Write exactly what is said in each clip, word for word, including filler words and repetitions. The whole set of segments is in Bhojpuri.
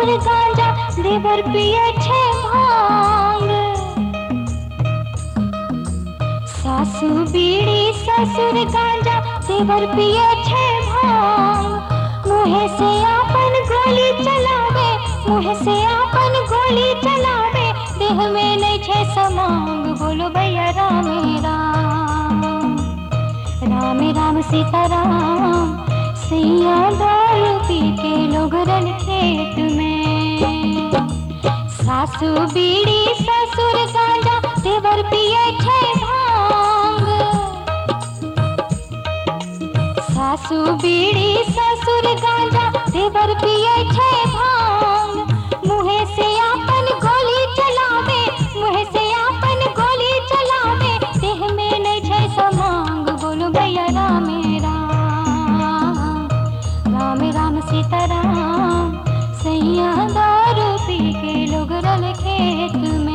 ससुर गांजा देवर पिए छे भांग। सासू बीड़ी ससुर गांजा देवर पिए छे भांग। मुहे से आपन गोली चलावे, मुहे से आपन गोली चलावे, देह में नहीं छे समांग। बोलो भैया रामे राम, रामे राम सीताराम। सैया दारू पी के लोग रन खेत में। सासू बीड़ी ससुर गांजा देवर पिए छे भांग। सासू बीड़ी ससुर गांजा देवर पिए छे भांग। मुहे से आपन गोली चलावे, मुहे से आपन गोली चलावे, देह में नहीं छे समांग। बोलो भैया रामे राम, रामे राम सीताराम। सैया दारू पी के लोग रल खेत में।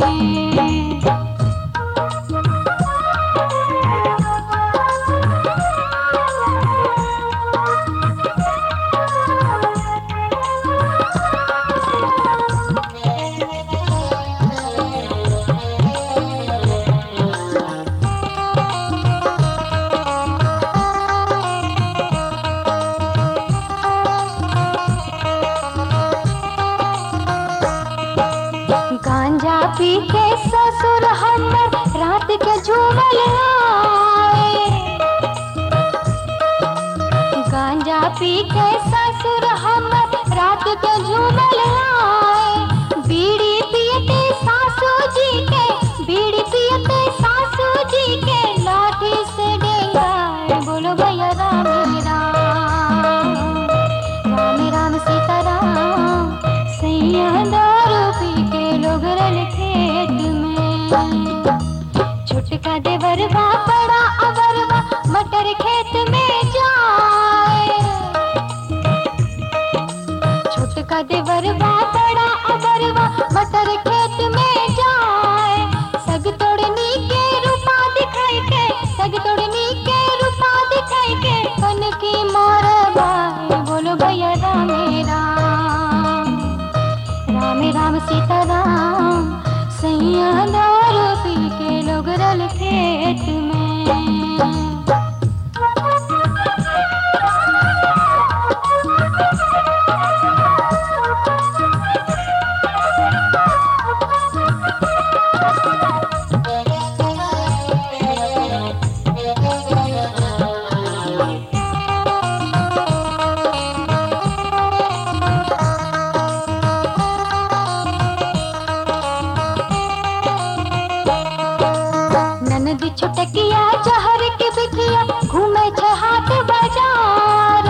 गांजा पी के ससुर हमर रात के झूमल आए। गांजा पी के ससुर हमर रात के झूमल आए। बीड़ी पियते सासू जी के, बीड़ी पियते सासू जी के, लाठी से डेंगाए। बोलो भैया रामे राम, रामे राम सीताराम। सैया दारू पी के लोग रल खेत में। छुटका देवरवा बड़ा अवरवा मटर खेत में जाए। छुटका देवरवा बड़ा अवरवा मटर खेत में जाए। सग तोड़नी के रूपा दिखाई के, सग तोड़नी के रूपा दिखाई के, कन की मोर बाई। बोलो भैया रामे राम, रामे राम सीताराम। सैया दारू पी के लोग रल खेत में। ननदी छुटकिया जहर के बिटिया घूमे छे हाट बाजार।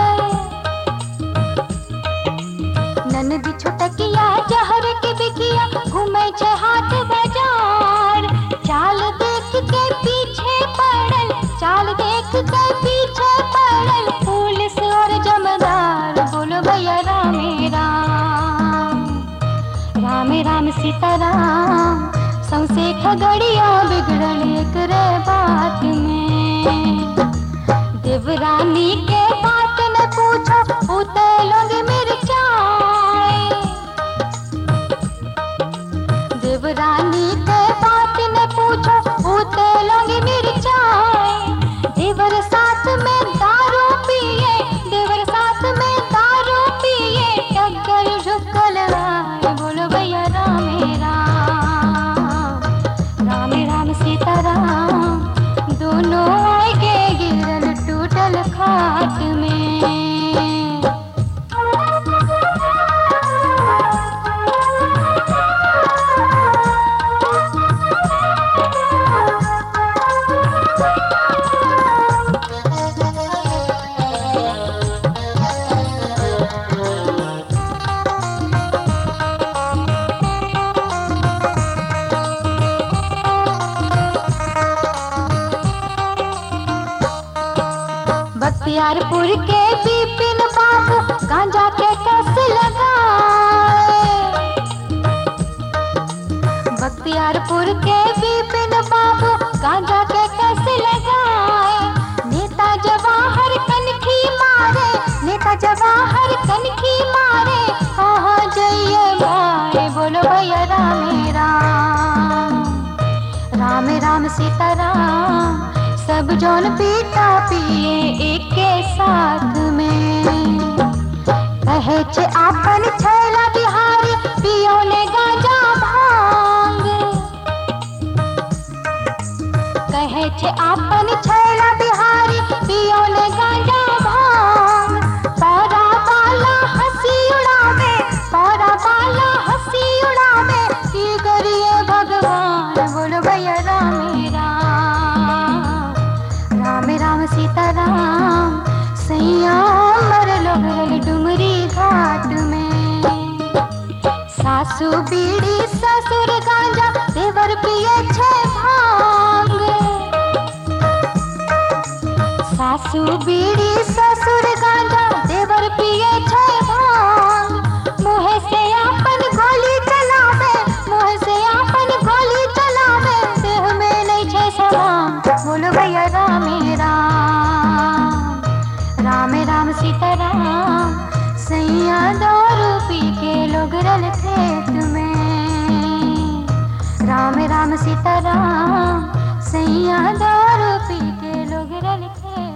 ननदी छुटकिया जहर के बिटिया घूमे छे हाट बाजार। चाल देख के पीछे पड़ल, चाल देख के पीछे पड़ल, पुलिस और जमदार। बोलो भैया रामे राम, रामे राम सीताराम। सौसे खगड़िया बिगड़ल एकरे बात में। देवरानी के बात न पूछो, उते लोग मिर्चाए। देवरानी के बात न पूछो, उते लोग मिर्चाए। देवर साथ में दारू पिए, देवर साथ में दारू पिए, टक्कर झुकल आए। बोलो भैया रामे राम, रामे राम सीताराम। दोनों आगे गिरल टूटल खाट में। बख्तियारपुर के बिपिन बाबू गांजा के कस लगाए। बख्तियारपुर के बिपिन बाबू गांजा के कस लगाए। नेता जवाहर कनखी मारे, नेता जवाहर कनखी मारे, हाँ जय जौन पीता पिए एक के साथ में। कहे छे आपन छैला बिहारी पियो ने गांजा भांग। कहे छे आपन छैला बिहारी पियो ने गांजा भांग। पारा बाला हंसी उड़ावे, पारा बाला हंसी उड़ावे, की करिए भगवान बोलो भैया राम राम। राम राम सीता राम सैया मर लोग डुमरी घाट में। सासू बीड़ी ससुर गांजा देवर पिए छे भांग। सासू बीड़ी ससुर गांजा देवर पिए छे भांग। मुँह से आपन गोली चलावे, मुँह से आपन गोली चलावे, देह में नहीं छे सलाम बोलो भैया राम राम। राम राम सीता राम सैया दारू पी के लोग रल खेत में। राम राम सीता राम सैया दारू पी के लोग रल खेत।